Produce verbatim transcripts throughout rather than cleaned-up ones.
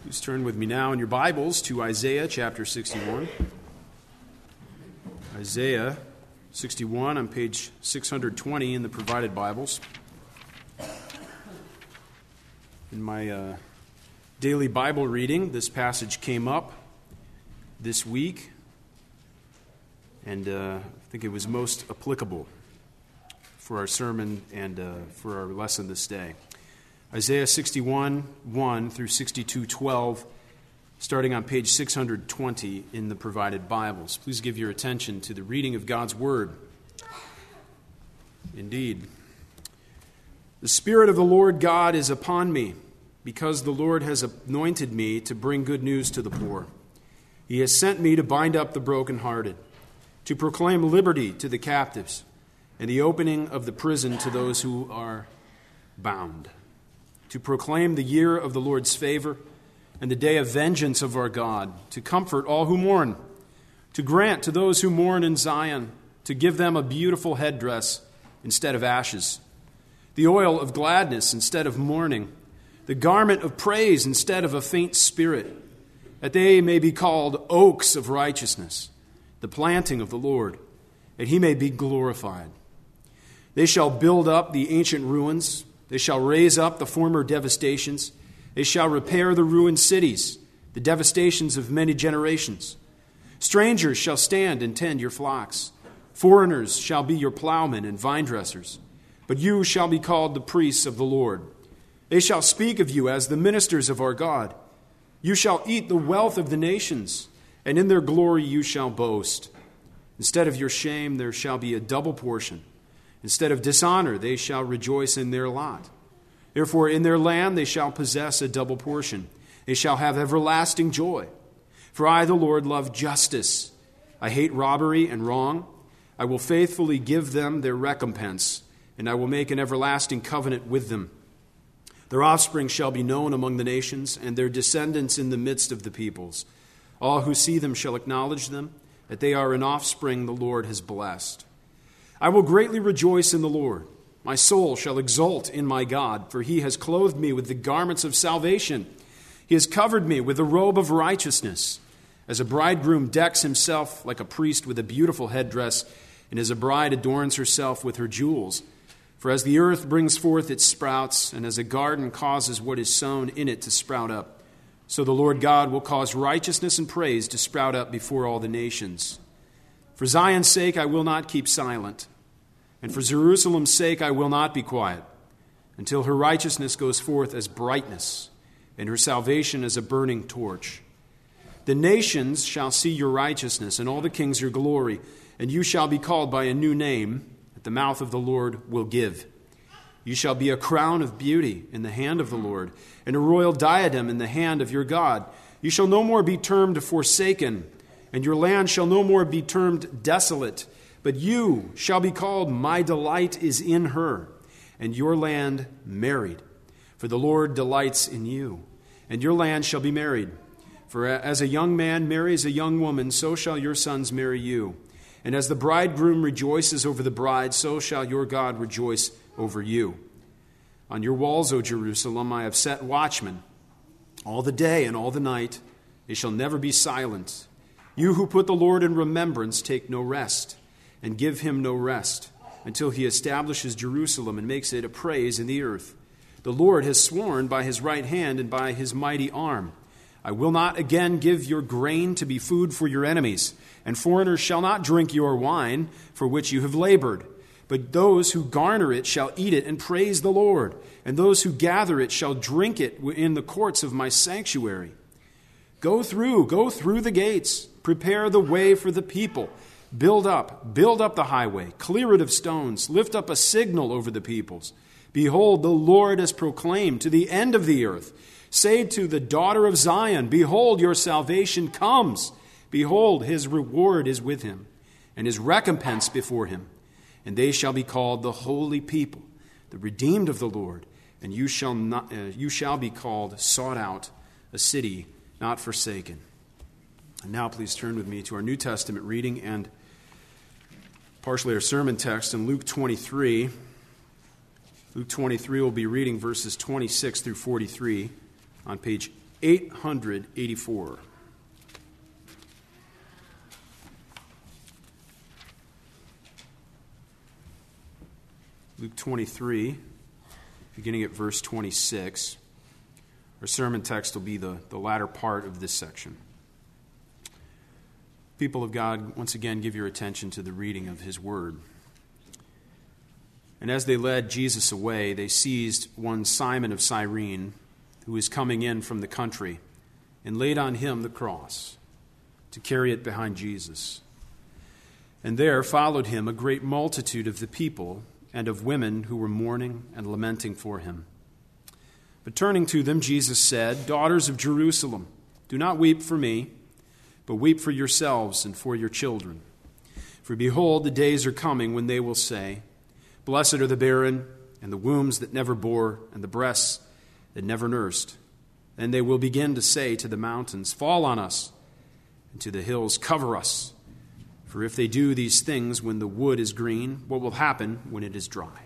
Please turn with me now in your Bibles to Isaiah chapter sixty-one. Isaiah sixty-one on page six hundred twenty in the provided Bibles. In my uh, daily Bible reading, this passage came up this week, and uh, I think it was most applicable for our sermon and uh, for our lesson this day. Isaiah sixty-one, one through sixty-two, twelve, starting on page six hundred twenty in the provided Bibles. Please give your attention to the reading of God's Word. Indeed, the Spirit of the Lord God is upon me, because the Lord has anointed me to bring good news to the poor. He has sent me to bind up the brokenhearted, to proclaim liberty to the captives, and the opening of the prison to those who are bound, to proclaim the year of the Lord's favor and the day of vengeance of our God, to comfort all who mourn, to grant to those who mourn in Zion, to give them a beautiful headdress instead of ashes, the oil of gladness instead of mourning, the garment of praise instead of a faint spirit, that they may be called oaks of righteousness, the planting of the Lord, that he may be glorified. They shall build up the ancient ruins. They shall raise up the former devastations. They shall repair the ruined cities, the devastations of many generations. Strangers shall stand and tend your flocks. Foreigners shall be your plowmen and vine dressers. But you shall be called the priests of the Lord. They shall speak of you as the ministers of our God. You shall eat the wealth of the nations, and in their glory you shall boast. Instead of your shame there shall be a double portion. Instead of dishonor, they shall rejoice in their lot. Therefore, in their land they shall possess a double portion. They shall have everlasting joy. For I, the Lord, love justice. I hate robbery and wrong. I will faithfully give them their recompense, and I will make an everlasting covenant with them. Their offspring shall be known among the nations, and their descendants in the midst of the peoples. All who see them shall acknowledge them, that they are an offspring the Lord has blessed. I will greatly rejoice in the Lord. My soul shall exult in my God, for he has clothed me with the garments of salvation. He has covered me with the robe of righteousness. As a bridegroom decks himself like a priest with a beautiful headdress, and as a bride adorns herself with her jewels. For as the earth brings forth its sprouts, and as a garden causes what is sown in it to sprout up, so the Lord God will cause righteousness and praise to sprout up before all the nations. For Zion's sake I will not keep silent, and for Jerusalem's sake I will not be quiet, until her righteousness goes forth as brightness, and her salvation as a burning torch. The nations shall see your righteousness, and all the kings your glory, and you shall be called by a new name that the mouth of the Lord will give. You shall be a crown of beauty in the hand of the Lord, and a royal diadem in the hand of your God. You shall no more be termed forsaken, and your land shall no more be termed desolate, but you shall be called, my delight is in her, and your land married. For the Lord delights in you, and your land shall be married. For as a young man marries a young woman, so shall your sons marry you. And as the bridegroom rejoices over the bride, so shall your God rejoice over you. On your walls, O Jerusalem, I have set watchmen all the day and all the night. They shall never be silent. You who put the Lord in remembrance, take no rest, and give him no rest, until he establishes Jerusalem and makes it a praise in the earth. The Lord has sworn by his right hand and by his mighty arm, I will not again give your grain to be food for your enemies, and foreigners shall not drink your wine for which you have labored. But those who garner it shall eat it and praise the Lord, and those who gather it shall drink it in the courts of my sanctuary. Go through, go through the gates, prepare the way for the people. Build up, build up the highway, clear it of stones, lift up a signal over the peoples. Behold, the Lord has proclaimed to the end of the earth. Say to the daughter of Zion, behold, your salvation comes. Behold, his reward is with him, and his recompense before him. And they shall be called the holy people, the redeemed of the Lord. And you shall not, uh, you shall be called sought out, a city not forsaken. And now please turn with me to our New Testament reading and partially our sermon text in Luke twenty-three. Luke twenty-three will be reading verses twenty-six through forty-three on page eight eighty-four. Luke twenty-three, beginning at verse twenty-six. Our sermon text will be the, the latter part of this section. People of God, once again, give your attention to the reading of his word. And as they led Jesus away, they seized one Simon of Cyrene, who was coming in from the country, and laid on him the cross to carry it behind Jesus. And there followed him a great multitude of the people and of women who were mourning and lamenting for him. But turning to them, Jesus said, "Daughters of Jerusalem, do not weep for me, but weep for yourselves and for your children. For behold, the days are coming when they will say, 'Blessed are the barren, and the wombs that never bore, and the breasts that never nursed.' Then they will begin to say to the mountains, 'Fall on us,' and to the hills, 'Cover us.' For if they do these things when the wood is green, what will happen when it is dry?"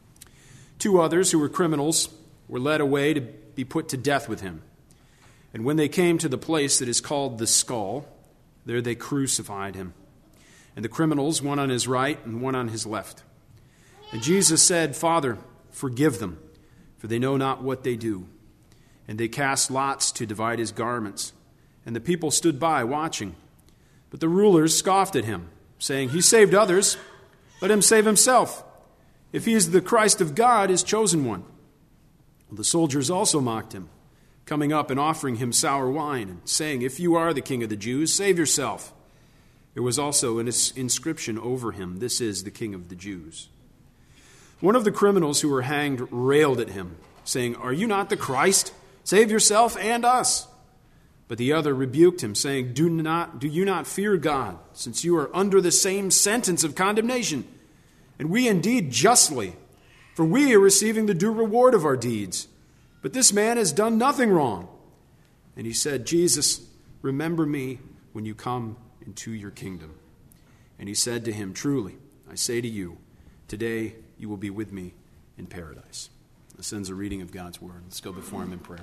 Two others who were criminals were led away to be put to death with him. And when they came to the place that is called the Skull, there they crucified him, and the criminals, one on his right and one on his left. And Jesus said, "Father, forgive them, for they know not what they do." And they cast lots to divide his garments, and the people stood by watching. But the rulers scoffed at him, saying, "He saved others, let him save himself, if he is the Christ of God, his chosen one." The soldiers also mocked him, coming up and offering him sour wine, and saying, "If you are the King of the Jews, save yourself." There was also an inscription over him, "This is the King of the Jews." One of the criminals who were hanged railed at him, saying, "Are you not the Christ? Save yourself and us." But the other rebuked him, saying, Do not, do you not fear God, since you are under the same sentence of condemnation? And we indeed justly, for we are receiving the due reward of our deeds. But this man has done nothing wrong. And he said, "Jesus, remember me when you come into your kingdom." And he said to him, "Truly, I say to you, today you will be with me in paradise." This ends a reading of God's word. Let's go before him in prayer.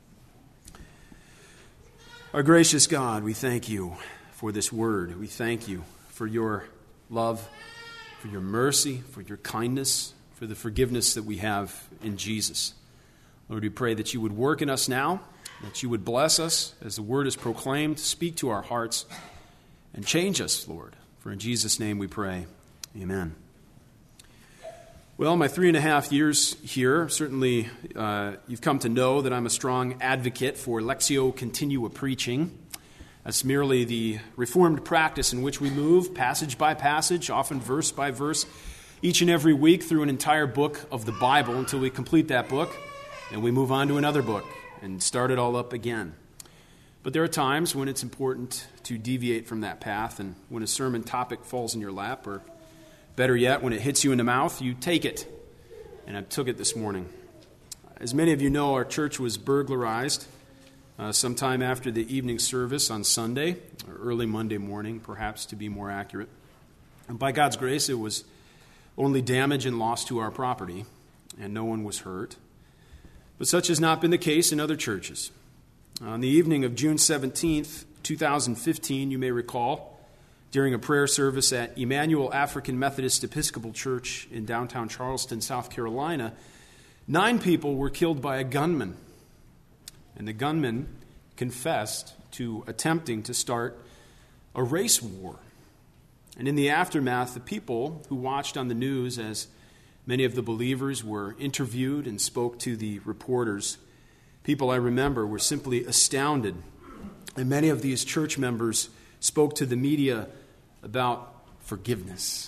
Our gracious God, we thank you for this word. We thank you for your love, for your mercy, for your kindness, for the forgiveness that we have in Jesus. Lord, we pray that you would work in us now, that you would bless us as the word is proclaimed, speak to our hearts, and change us, Lord. For in Jesus' name we pray. Amen. Well, my three and a half years here, certainly uh, you've come to know that I'm a strong advocate for Lectio Continua preaching. That's merely the reformed practice in which we move passage by passage, often verse by verse, each and every week through an entire book of the Bible until we complete that book, and we move on to another book and start it all up again. But there are times when it's important to deviate from that path, and when a sermon topic falls in your lap, or better yet, when it hits you in the mouth, you take it. And I took it this morning. As many of you know, our church was burglarized uh, sometime after the evening service on Sunday, or early Monday morning, perhaps to be more accurate. And by God's grace, it was only damage and loss to our property, and no one was hurt. But such has not been the case in other churches. On the evening of June seventeenth, twenty fifteen, you may recall, during a prayer service at Emmanuel African Methodist Episcopal Church in downtown Charleston, South Carolina, nine people were killed by a gunman. And the gunman confessed to attempting to start a race war. And in the aftermath, the people who watched on the news as many of the believers were interviewed and spoke to the reporters, people I remember were simply astounded. And many of these church members spoke to the media about forgiveness.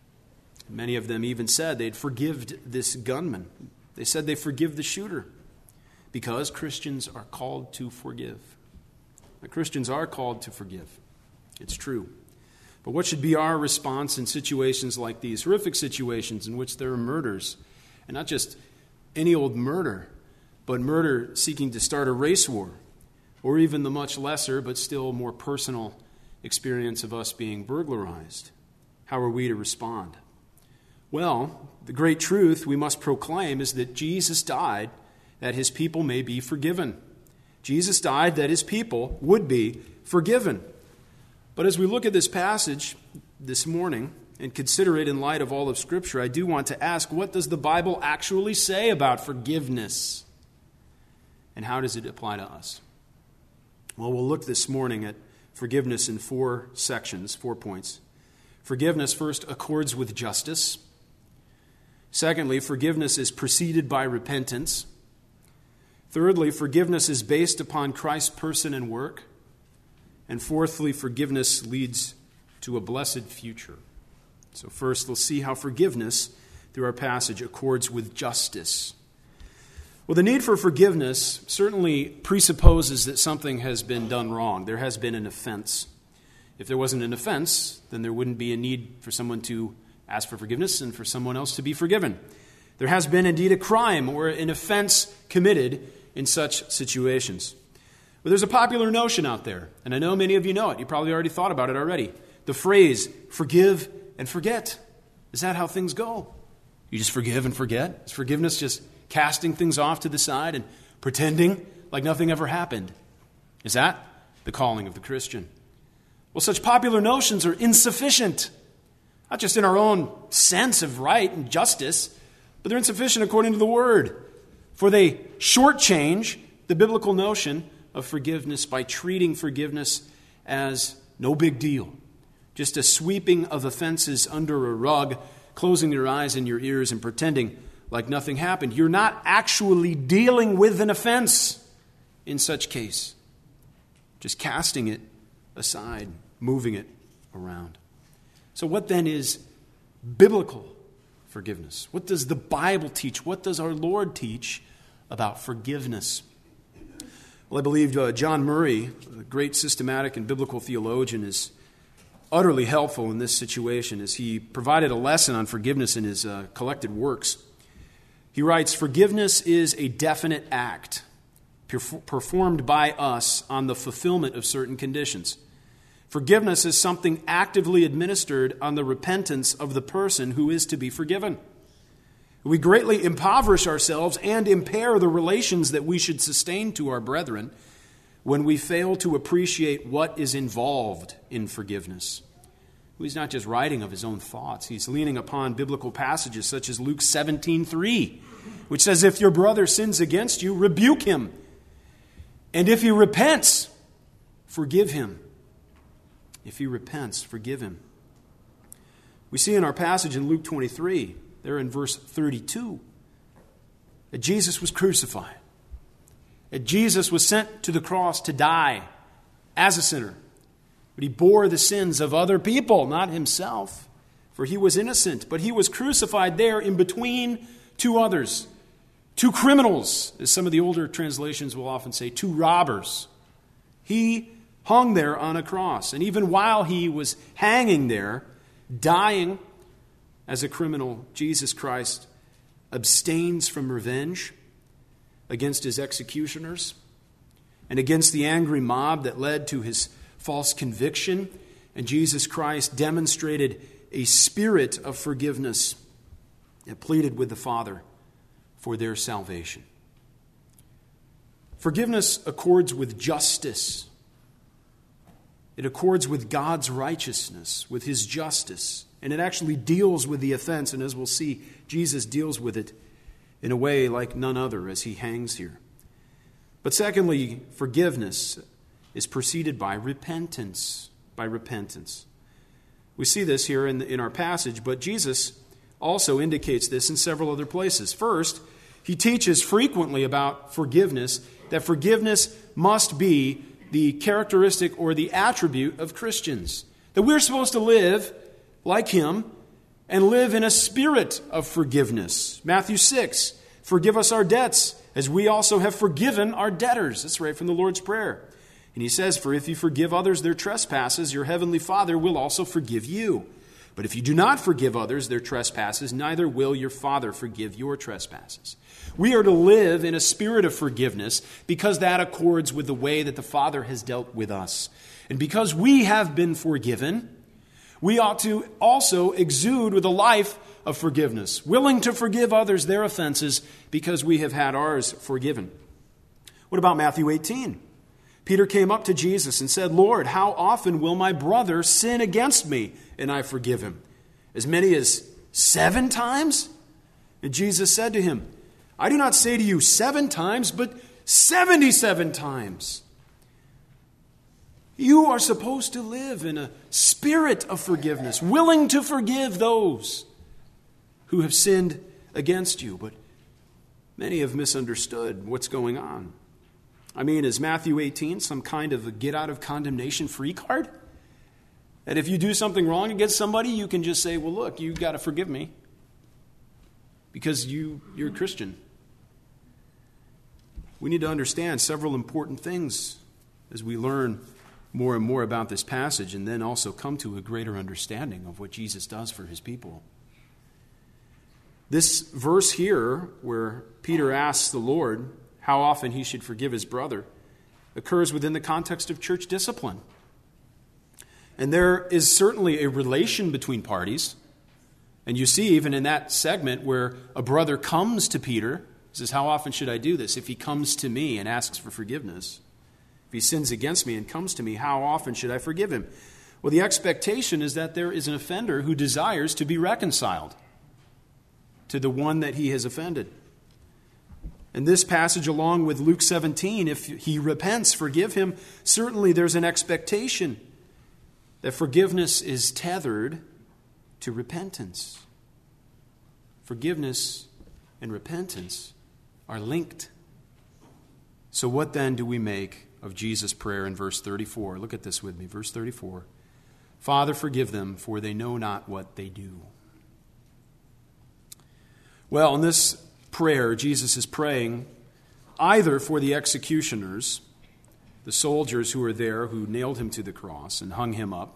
Many of them even said they'd forgived this gunman. They said they forgive the shooter because Christians are called to forgive. The Christians are called to forgive. It's true. But what should be our response in situations like these, horrific situations in which there are murders, and not just any old murder, but murder seeking to start a race war, or even the much lesser but still more personal experience of us being burglarized? How are we to respond? Well, the great truth we must proclaim is that Jesus died that his people may be forgiven. Jesus died that his people would be forgiven. But as we look at this passage this morning and consider it in light of all of Scripture, I do want to ask, what does the Bible actually say about forgiveness? And how does it apply to us? Well, we'll look this morning at forgiveness in four sections, four points. Forgiveness, first, accords with justice. Secondly, forgiveness is preceded by repentance. Thirdly, forgiveness is based upon Christ's person and work. And fourthly, forgiveness leads to a blessed future. So first, we'll see how forgiveness, through our passage, accords with justice. Well, the need for forgiveness certainly presupposes that something has been done wrong. There has been an offense. If there wasn't an offense, then there wouldn't be a need for someone to ask for forgiveness and for someone else to be forgiven. There has been indeed a crime or an offense committed in such situations. But there's a popular notion out there, and I know many of you know it. You probably already thought about it already. The phrase, forgive and forget. Is that how things go? You just forgive and forget? Is forgiveness just casting things off to the side and pretending like nothing ever happened? Is that the calling of the Christian? Well, such popular notions are insufficient, not just in our own sense of right and justice, but they're insufficient according to the Word. For they shortchange the biblical notion of forgiveness by treating forgiveness as no big deal, just a sweeping of offenses under a rug, closing your eyes and your ears and pretending like nothing happened. You're not actually dealing with an offense in such case, just casting it aside, moving it around. So what then is biblical forgiveness? What does the Bible teach? What does our Lord teach about forgiveness? Well, I believe uh, John Murray, a great systematic and biblical theologian, is utterly helpful in this situation as he provided a lesson on forgiveness in his uh, collected works. He writes, "Forgiveness is a definite act performed by us on the fulfillment of certain conditions. Forgiveness is something actively administered on the repentance of the person who is to be forgiven. We greatly impoverish ourselves and impair the relations that we should sustain to our brethren when we fail to appreciate what is involved in forgiveness." He's not just writing of his own thoughts. He's leaning upon biblical passages such as Luke seventeen three, which says, "If your brother sins against you, rebuke him. And if he repents, forgive him." If he repents, forgive him. We see in our passage in Luke twenty-three, there in verse thirty-two, that Jesus was crucified. That Jesus was sent to the cross to die as a sinner. But he bore the sins of other people, not himself, for he was innocent. But he was crucified there in between two others, two criminals, as some of the older translations will often say, two robbers. He hung there on a cross. And even while he was hanging there, dying as a criminal, Jesus Christ abstains from revenge against his executioners and against the angry mob that led to his false conviction. And Jesus Christ demonstrated a spirit of forgiveness and pleaded with the Father for their salvation. Forgiveness accords with justice. It accords with God's righteousness, with his justice. And it actually deals with the offense. And as we'll see, Jesus deals with it in a way like none other as he hangs here. But secondly, forgiveness is preceded by repentance. By repentance. We see this here in, the, in our passage, but Jesus also indicates this in several other places. First, he teaches frequently about forgiveness, that forgiveness must be the characteristic or the attribute of Christians. That we're supposed to live like him and live in a spirit of forgiveness. Matthew six, "Forgive us our debts, as we also have forgiven our debtors." That's right from the Lord's Prayer. And he says, "For if you forgive others their trespasses, your heavenly Father will also forgive you. But if you do not forgive others their trespasses, neither will your Father forgive your trespasses." We are to live in a spirit of forgiveness because that accords with the way that the Father has dealt with us. And because we have been forgiven, we ought to also exude with a life of forgiveness, willing to forgive others their offenses because we have had ours forgiven. What about Matthew eighteen? Peter came up to Jesus and said, Lord, how often will my brother sin against me and I forgive him? As many as seven times? And Jesus said to him, I do not say to you seven times, but seventy-seven times. You are supposed to live in a spirit of forgiveness, willing to forgive those who have sinned against you. But many have misunderstood what's going on. I mean, is Matthew eighteen some kind of a get-out-of-condemnation-free card? That if you do something wrong against somebody, you can just say, well, look, you've got to forgive me because you, you're a Christian. We need to understand several important things as we learn more and more about this passage and then also come to a greater understanding of what Jesus does for his people. This verse here, where Peter asks the Lord how often he should forgive his brother, occurs within the context of church discipline. And there is certainly a relation between parties. And you see even in that segment where a brother comes to Peter, says, how often should I do this? If he comes to me and asks for forgiveness. If he sins against me and comes to me, how often should I forgive him? Well, the expectation is that there is an offender who desires to be reconciled to the one that he has offended. And this passage, along with Luke seventeen, if he repents, forgive him. Certainly there's an expectation that forgiveness is tethered to repentance. Forgiveness and repentance are linked. So what then do we make of Jesus' prayer in verse thirty-four? Look at this with me, verse thirty-four. Father, forgive them, for they know not what they do. Well, in this prayer, Jesus is praying either for the executioners, the soldiers who were there who nailed him to the cross and hung him up,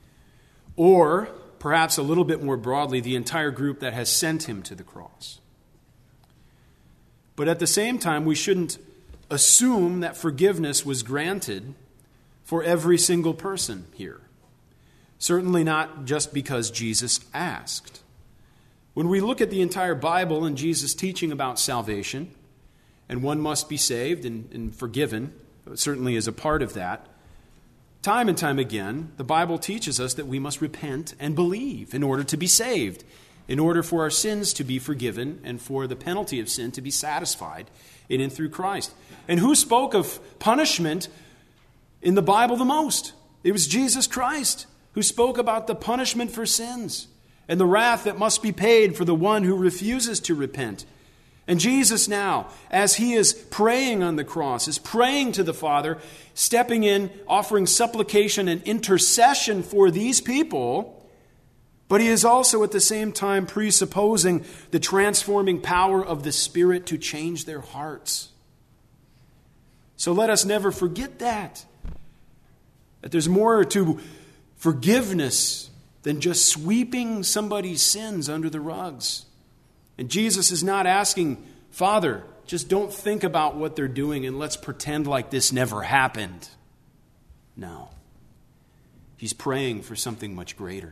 or perhaps a little bit more broadly, the entire group that has sent him to the cross. But at the same time, we shouldn't assume that forgiveness was granted for every single person here. Certainly not just because Jesus asked. When we look at the entire Bible and Jesus' teaching about salvation, and one must be saved and, and forgiven, certainly is a part of that, time and time again, the Bible teaches us that we must repent and believe in order to be saved, in order for our sins to be forgiven and for the penalty of sin to be satisfied in and through Christ. And who spoke of punishment in the Bible the most? It was Jesus Christ who spoke about the punishment for sins and the wrath that must be paid for the one who refuses to repent. And Jesus now, as he is praying on the cross, is praying to the Father, stepping in, offering supplication and intercession for these people, but he is also at the same time presupposing the transforming power of the Spirit to change their hearts. So let us never forget that, that there's more to forgiveness than just sweeping somebody's sins under the rugs. And Jesus is not asking, Father, just don't think about what they're doing and let's pretend like this never happened. No. He's praying for something much greater.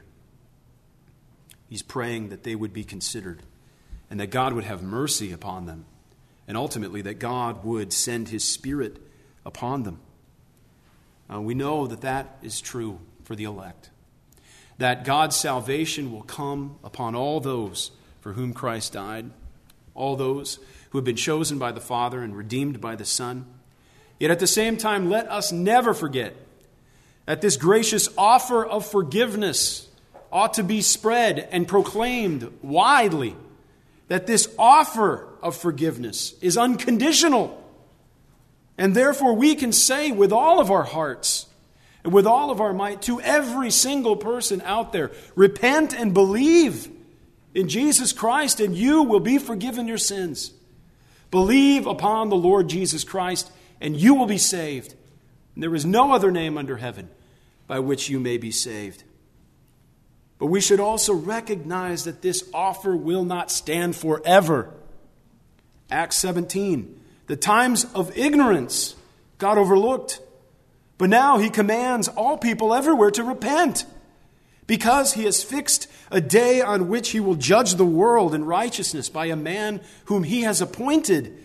He's praying that they would be considered and that God would have mercy upon them, and ultimately that God would send his Spirit upon them. Uh, we know that that is true for the elect, that God's salvation will come upon all those for whom Christ died, all those who have been chosen by the Father and redeemed by the Son. Yet at the same time, let us never forget that this gracious offer of forgiveness ought to be spread and proclaimed widely, that this offer of forgiveness is unconditional. And therefore we can say with all of our hearts and with all of our might to every single person out there, repent and believe in Jesus Christ and you will be forgiven your sins. Believe upon the Lord Jesus Christ and you will be saved. And there is no other name under heaven by which you may be saved. But we should also recognize that this offer will not stand forever. Acts seventeen, the times of ignorance God overlooked. But now he commands all people everywhere to repent, because he has fixed a day on which he will judge the world in righteousness by a man whom he has appointed.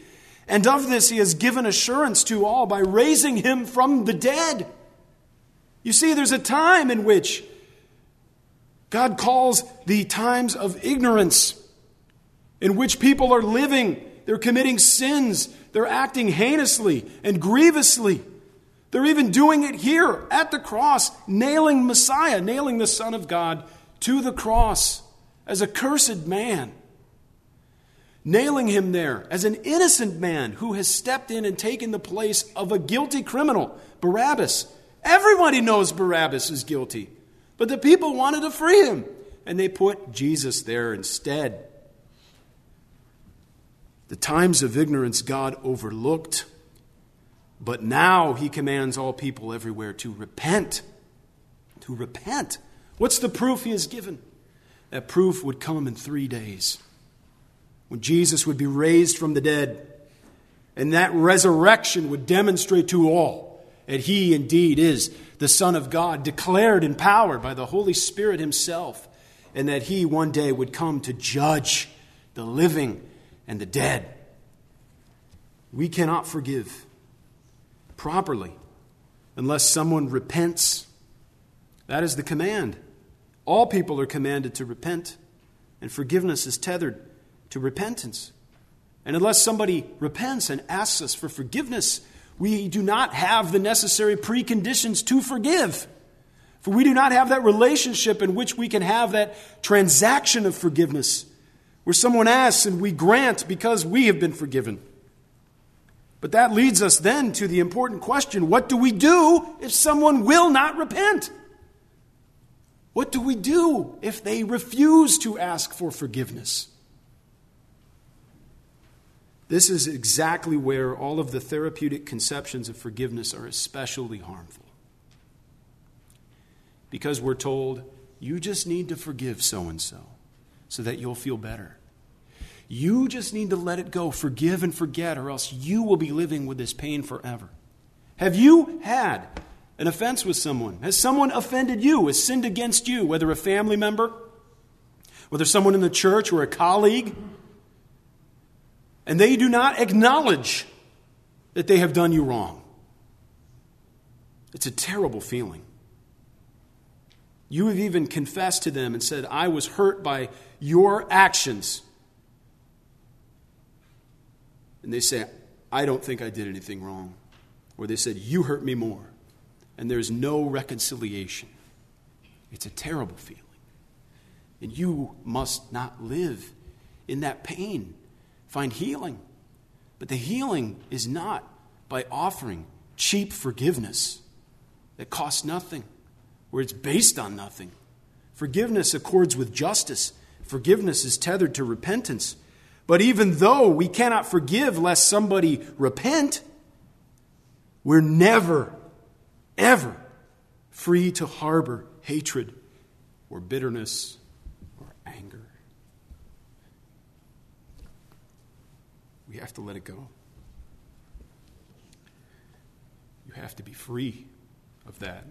And of this he has given assurance to all by raising him from the dead. You see, there's a time in which God calls the times of ignorance, in which people are living, they're committing sins, they're acting heinously and grievously. They're even doing it here at the cross, nailing Messiah, nailing the Son of God to the cross as a cursed man. Nailing him there as an innocent man who has stepped in and taken the place of a guilty criminal, Barabbas. Everybody knows Barabbas is guilty, but the people wanted to free him, and they put Jesus there instead. The times of ignorance God overlooked, but now he commands all people everywhere to repent. To repent. What's the proof he has given? That proof would come in three days, when Jesus would be raised from the dead, and that resurrection would demonstrate to all that he indeed is the Son of God, declared in power by the Holy Spirit himself, and that he one day would come to judge the living and the dead. We cannot forgive properly unless someone repents. That is the command. All people are commanded to repent, and forgiveness is tethered to repentance. And unless somebody repents and asks us for forgiveness, we do not have the necessary preconditions to forgive. For we do not have that relationship in which we can have that transaction of forgiveness, where someone asks and we grant because we have been forgiven. But that leads us then to the important question, what do we do if someone will not repent? What do we do if they refuse to ask for forgiveness? This is exactly where all of the therapeutic conceptions of forgiveness are especially harmful. Because we're told, you just need to forgive so-and-so so that you'll feel better. You just need to let it go, forgive and forget, or else you will be living with this pain forever. Have you had an offense with someone? Has someone offended you, has sinned against you, whether a family member, whether someone in the church or a colleague, and they do not acknowledge that they have done you wrong? It's a terrible feeling. You have even confessed to them and said, I was hurt by your actions. And they say, I don't think I did anything wrong. Or they said, you hurt me more. And there's no reconciliation. It's a terrible feeling. And you must not live in that pain. Find healing. But the healing is not by offering cheap forgiveness that costs nothing, where it's based on nothing. Forgiveness accords with justice. Forgiveness is tethered to repentance. But even though we cannot forgive lest somebody repent, we're never, ever free to harbor hatred or bitterness or anger. We have to let it go. You have to be free of that.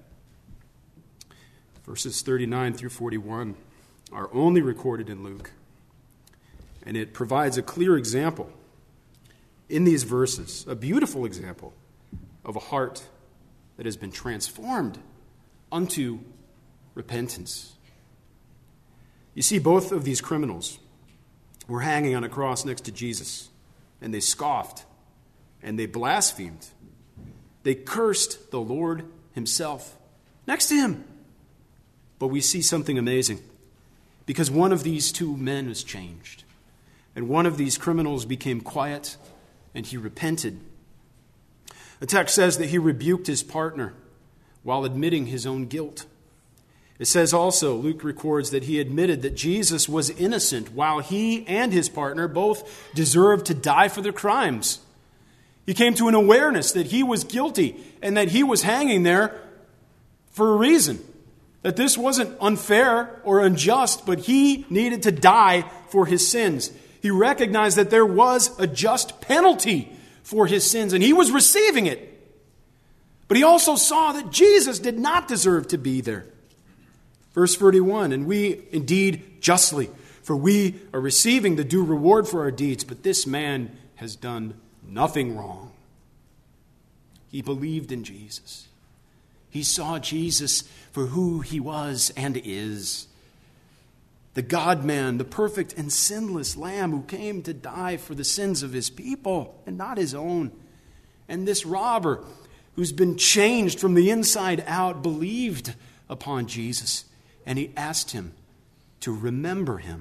Verses thirty-nine through forty-one are only recorded in Luke. And it provides a clear example in these verses, a beautiful example of a heart that has been transformed unto repentance. You see, both of these criminals were hanging on a cross next to Jesus, and they scoffed and they blasphemed. They cursed the Lord himself next to him. But we see something amazing, because one of these two men was changed. And one of these criminals became quiet, and he repented. The text says that he rebuked his partner while admitting his own guilt. It says also, Luke records that he admitted that Jesus was innocent while he and his partner both deserved to die for their crimes. He came to an awareness that he was guilty and that he was hanging there for a reason. That this wasn't unfair or unjust, but he needed to die for his sins. He recognized that there was a just penalty for his sins, and he was receiving it. But he also saw that Jesus did not deserve to be there. Verse thirty-one, and we indeed justly, for we are receiving the due reward for our deeds, but this man has done nothing wrong. He believed in Jesus. He saw Jesus for who he was and is. The God-man, the perfect and sinless Lamb who came to die for the sins of his people and not his own. And this robber who's been changed from the inside out believed upon Jesus, and he asked him to remember him.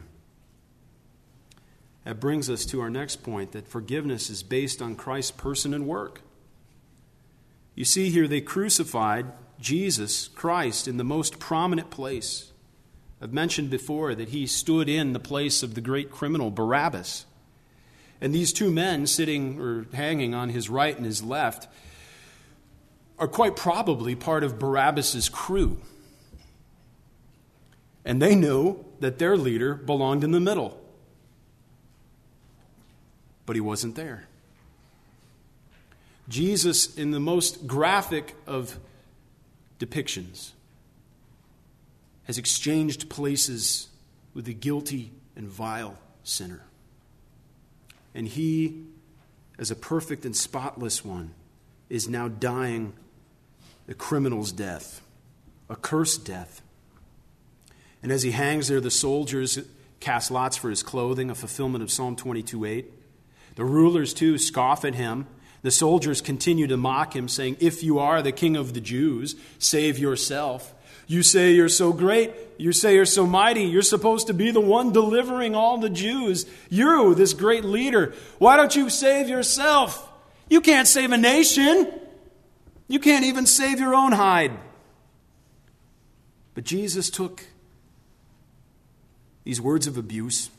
That brings us to our next point, that forgiveness is based on Christ's person and work. You see here, they crucified Jesus Christ in the most prominent place. I've mentioned before that he stood in the place of the great criminal Barabbas. And these two men sitting or hanging on his right and his left are quite probably part of Barabbas's crew. And they knew that their leader belonged in the middle. But he wasn't there. Jesus, in the most graphic of depictions, has exchanged places with the guilty and vile sinner. And he, as a perfect and spotless one, is now dying the criminal's death, a cursed death. And as he hangs there, the soldiers cast lots for his clothing, a fulfillment of Psalm twenty-two eight. The rulers, too, scoff at him. The soldiers continue to mock him, saying, "If you are the king of the Jews, save yourself. You say you're so great. You say you're so mighty. You're supposed to be the one delivering all the Jews. You, this great leader. Why don't you save yourself? You can't save a nation. You can't even save your own hide." But Jesus took these words of abuse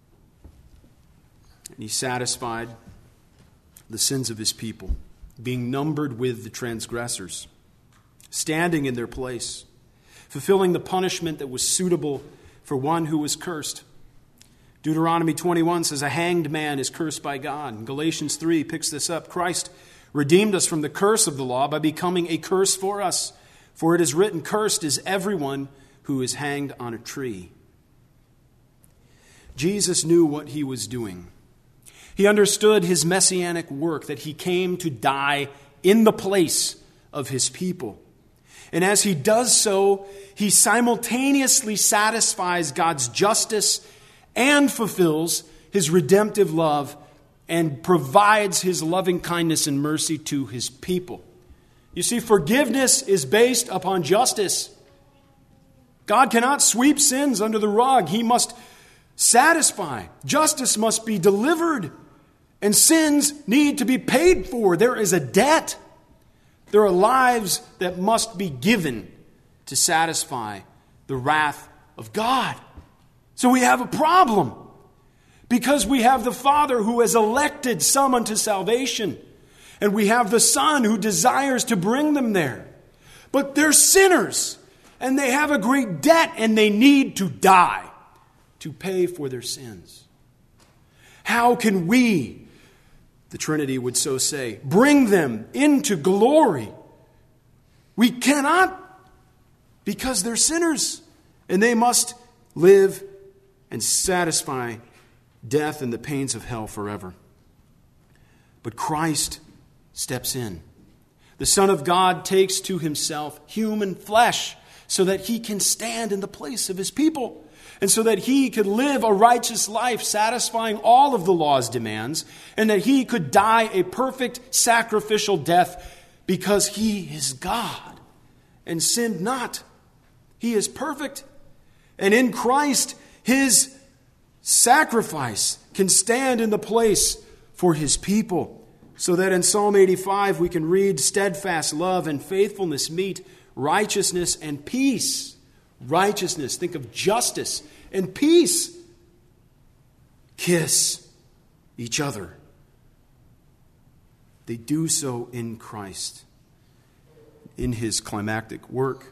and he satisfied the sins of his people, being numbered with the transgressors, standing in their place, fulfilling the punishment that was suitable for one who was cursed. Deuteronomy twenty-one says, "A hanged man is cursed by God." And Galatians three picks this up. Christ redeemed us from the curse of the law by becoming a curse for us. For it is written, "Cursed is everyone who is hanged on a tree." Jesus knew what he was doing. He understood his messianic work, that he came to die in the place of his people. And as he does so, he simultaneously satisfies God's justice and fulfills his redemptive love and provides his loving kindness and mercy to his people. You see, forgiveness is based upon justice. God cannot sweep sins under the rug. He must satisfy. Justice must be delivered. And sins need to be paid for. There is a debt. There are lives that must be given to satisfy the wrath of God. So we have a problem. Because we have the Father who has elected some unto salvation. And we have the Son who desires to bring them there. But they're sinners. And they have a great debt. And they need to die to pay for their sins. How can we, the Trinity would so say, bring them into glory? We cannot, because they're sinners. And they must live and satisfy death and the pains of hell forever. But Christ steps in. The Son of God takes to himself human flesh so that he can stand in the place of his people. And so that he could live a righteous life, satisfying all of the law's demands, and that he could die a perfect sacrificial death because he is God and sinned not. He is perfect. And in Christ, his sacrifice can stand in the place for his people. So that in Psalm eighty-five we can read, "Steadfast love and faithfulness meet righteousness and peace." Righteousness, think of justice, and peace. Kiss each other. They do so in Christ, in his climactic work.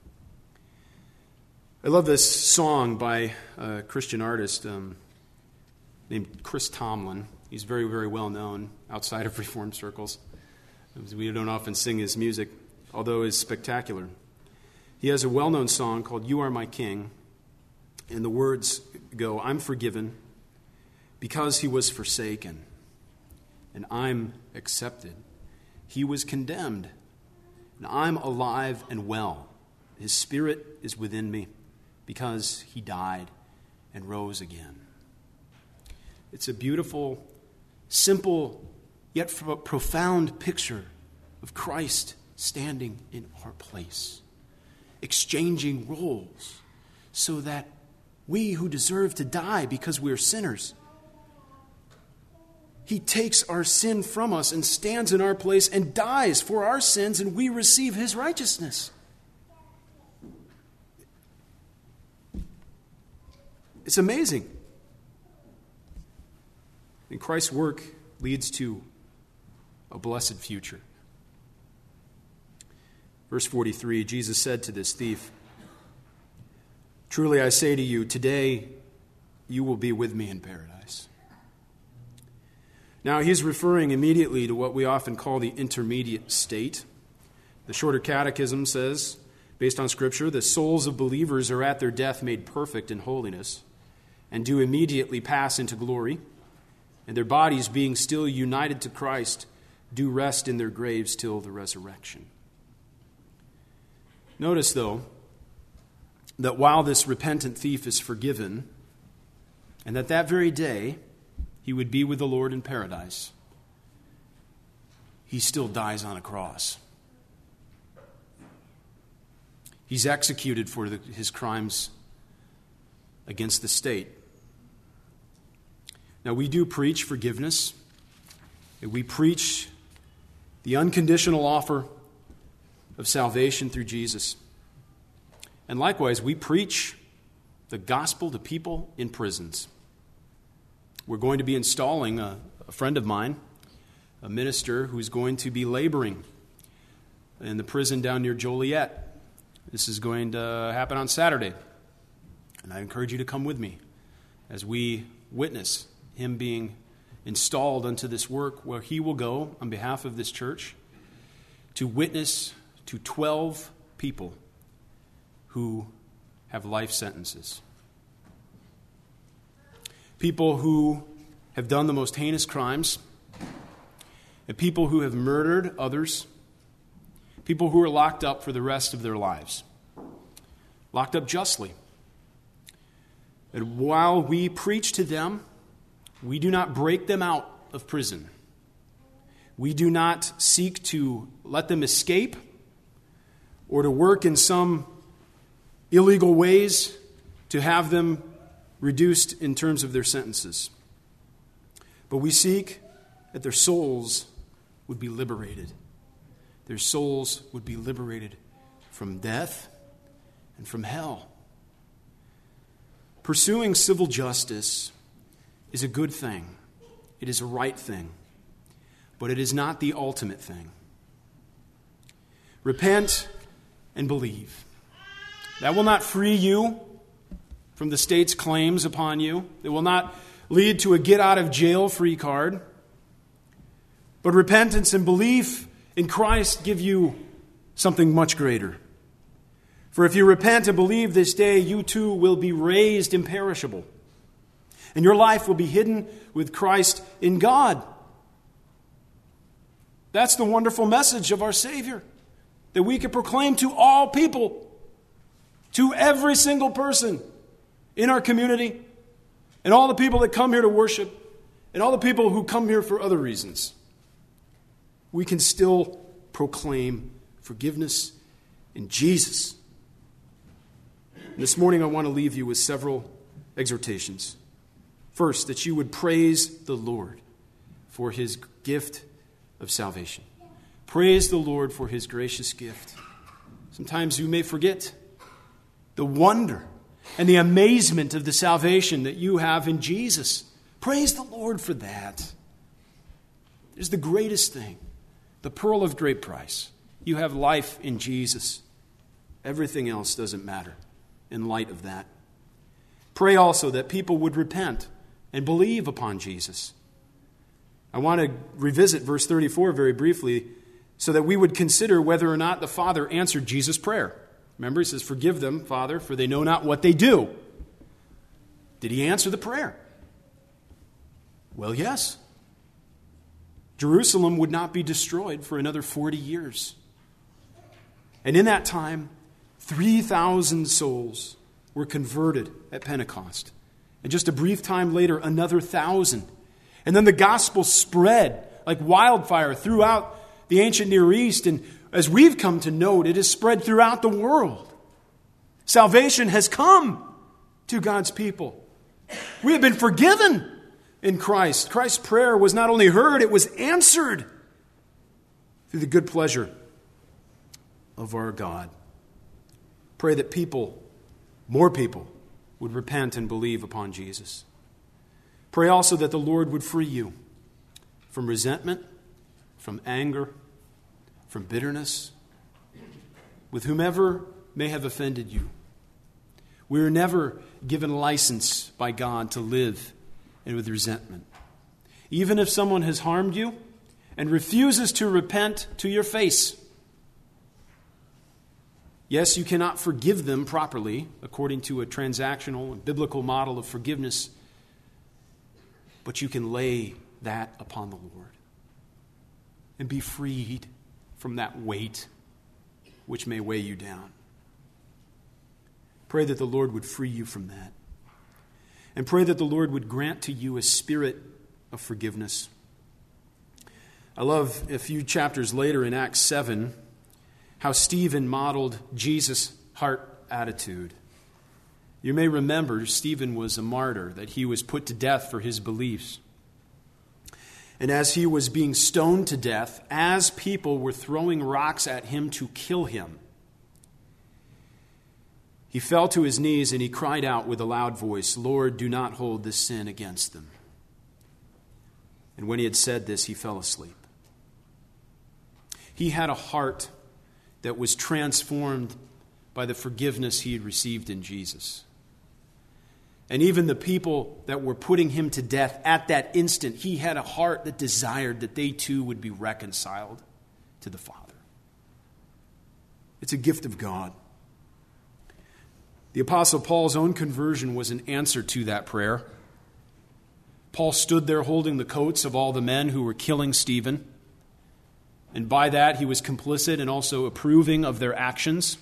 I love this song by a Christian artist um, named Chris Tomlin. He's very, very well known outside of Reformed circles. We don't often sing his music, although it's spectacular. He has a well-known song called "You Are My King," and the words go, "I'm forgiven because he was forsaken, and I'm accepted. He was condemned, and I'm alive and well. His Spirit is within me because he died and rose again. It's a beautiful, simple, yet profound picture of Christ standing in our place, exchanging roles so that we who deserve to die because we're sinners, he takes our sin from us and stands in our place and dies for our sins, and we receive his righteousness. It's amazing. And Christ's work leads to a blessed future. Verse forty-three, Jesus said to this thief, "Truly I say to you, today you will be with me in paradise." Now he's referring immediately to what we often call the intermediate state. The Shorter Catechism says, based on Scripture, the souls of believers are at their death made perfect in holiness and do immediately pass into glory, and their bodies, being still united to Christ, do rest in their graves till the resurrection. Notice, though, that while this repentant thief is forgiven, and that that very day he would be with the Lord in paradise, he still dies on a cross. He's executed for the, his crimes against the state. Now, we do preach forgiveness. We preach the unconditional offer of salvation through Jesus. And likewise, we preach the gospel to people in prisons. We're going to be installing a, a friend of mine, a minister who's going to be laboring in the prison down near Joliet. This is going to happen on Saturday. And I encourage you to come with me as we witness him being installed unto this work, where he will go on behalf of this church to witness to twelve people who have life sentences. People who have done the most heinous crimes, and people who have murdered others, people who are locked up for the rest of their lives, locked up justly. And while we preach to them, we do not break them out of prison. We do not seek to let them escape or to work in some illegal ways to have them reduced in terms of their sentences. But we seek that their souls would be liberated. Their souls would be liberated from death and from hell. Pursuing civil justice is a good thing. It is a right thing. But it is not the ultimate thing. Repent and believe. That will not free you from the state's claims upon you. It will not lead to a get-out-of-jail-free card. But repentance and belief in Christ give you something much greater. For if you repent and believe this day, you too will be raised imperishable. And your life will be hidden with Christ in God. That's the wonderful message of our Savior, that we can proclaim to all people, to every single person in our community, and all the people that come here to worship, and all the people who come here for other reasons. We can still proclaim forgiveness in Jesus. This morning I want to leave you with several exhortations. First, that you would praise the Lord for his gift of salvation. Praise the Lord for his gracious gift. Sometimes you may forget the wonder and the amazement of the salvation that you have in Jesus. Praise the Lord for that. It is the greatest thing, the pearl of great price. You have life in Jesus. Everything else doesn't matter in light of that. Pray also that people would repent and believe upon Jesus. I want to revisit verse thirty-four very briefly so that we would consider whether or not the Father answered Jesus' prayer. Remember, he says, "Forgive them, Father, for they know not what they do." Did he answer the prayer? Well, yes. Jerusalem would not be destroyed for another forty years. And in that time, three thousand souls were converted at Pentecost. And just a brief time later, another thousand. And then the gospel spread like wildfire throughout the ancient Near East. And as we've come to note, it has spread throughout the world. Salvation has come to God's people. We have been forgiven in Christ. Christ's prayer was not only heard, it was answered through the good pleasure of our God. Pray that people, more people, would repent and believe upon Jesus. Pray also that the Lord would free you from resentment, from anger, from bitterness, with whomever may have offended you. We are never given license by God to live with resentment. Even if someone has harmed you and refuses to repent to your face. Yes, you cannot forgive them properly according to a transactional and biblical model of forgiveness, but you can lay that upon the Lord and be freed from that weight which may weigh you down. Pray that the Lord would free you from that. And pray that the Lord would grant to you a spirit of forgiveness. I love a few chapters later in Acts seven how Stephen modeled Jesus' heart attitude. You may remember Stephen was a martyr, that he was put to death for his beliefs. And as he was being stoned to death, as people were throwing rocks at him to kill him, he fell to his knees and he cried out with a loud voice, "Lord, do not hold this sin against them." And when he had said this, he fell asleep. He had a heart that was transformed by the forgiveness he had received in Jesus. And even the people that were putting him to death at that instant, he had a heart that desired that they too would be reconciled to the Father. It's a gift of God. The Apostle Paul's own conversion was an answer to that prayer. Paul stood there holding the coats of all the men who were killing Stephen. And by that, he was complicit and also approving of their actions.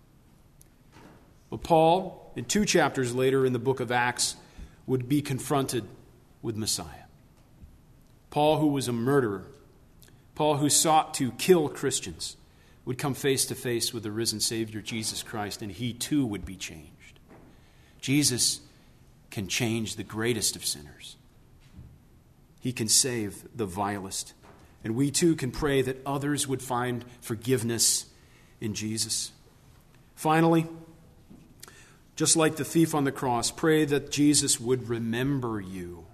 But Paul, in two chapters later in the book of Acts, would be confronted with Messiah. Paul, who was a murderer, Paul, who sought to kill Christians, would come face to face with the risen Savior, Jesus Christ, and he too would be changed. Jesus can change the greatest of sinners. He can save the vilest. And we too can pray that others would find forgiveness in Jesus. Finally, just like the thief on the cross, pray that Jesus would remember you.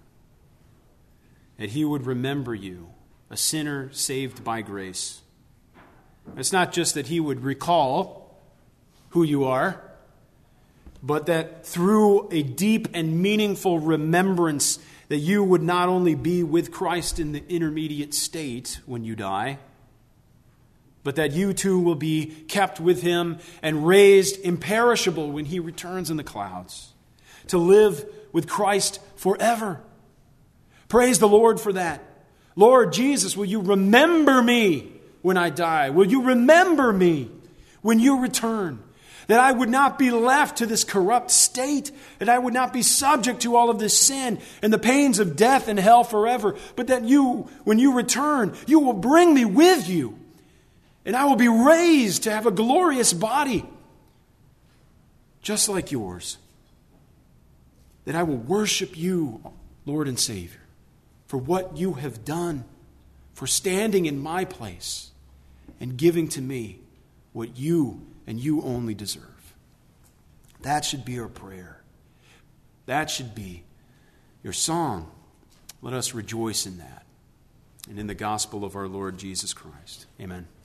That he would remember you, a sinner saved by grace. It's not just that he would recall who you are, but that through a deep and meaningful remembrance that you would not only be with Christ in the intermediate state when you die, but that you too will be kept with him and raised imperishable when he returns in the clouds, to live with Christ forever. Praise the Lord for that. Lord Jesus, will you remember me when I die? Will you remember me when you return? That I would not be left to this corrupt state, that I would not be subject to all of this sin and the pains of death and hell forever, but that you, when you return, you will bring me with you, and I will be raised to have a glorious body, just like yours. That I will worship you, Lord and Savior, for what you have done, for standing in my place and giving to me what you and you only deserve. That should be our prayer. That should be your song. Let us rejoice in that and in the gospel of our Lord Jesus Christ. Amen.